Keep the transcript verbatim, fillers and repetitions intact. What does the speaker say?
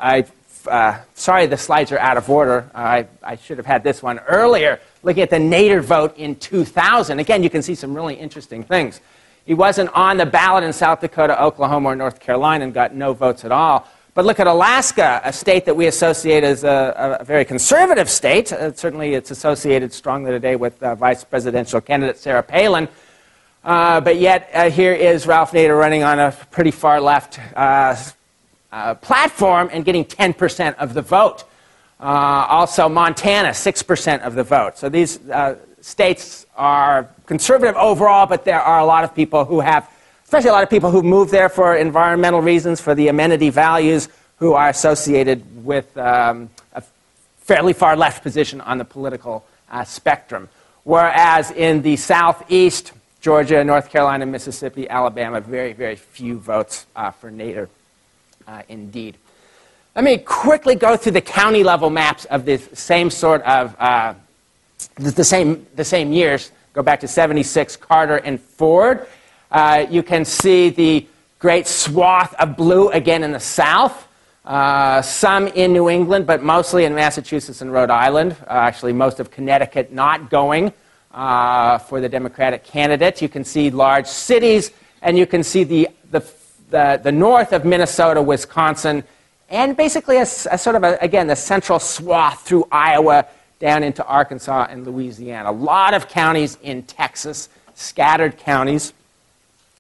I, uh, sorry the slides are out of order. Uh, I, I should have had this one earlier, looking at the Nader vote in two thousand. Again, you can see some really interesting things. He wasn't on the ballot in South Dakota, Oklahoma, or North Carolina and got no votes at all. But look at Alaska, a state that we associate as a, a very conservative state. Uh, certainly it's associated strongly today with uh, vice presidential candidate Sarah Palin. Uh, but yet uh, here is Ralph Nader running on a pretty far left uh, uh, platform and getting ten percent of the vote. Uh, also Montana, six percent of the vote. So these uh, states are conservative overall, but there are a lot of people who have, especially a lot of people who moved there for environmental reasons, for the amenity values, who are associated with um, a fairly far left position on the political uh, spectrum. Whereas in the southeast, Georgia, North Carolina, Mississippi, Alabama, very, very few votes uh, for Nader uh, indeed. Let me quickly go through the county level maps of the same sort of, uh, the, same, the same years. Go back to seventy-six, Carter and Ford. Uh, you can see the great swath of blue again in the south. Uh, some in New England, but mostly in Massachusetts and Rhode Island. Uh, actually, most of Connecticut not going uh, for the Democratic candidate. You can see large cities, and you can see the, the, the, the north of Minnesota, Wisconsin, and basically a, a sort of, a, again, the central swath through Iowa down into Arkansas and Louisiana. A lot of counties in Texas, scattered counties.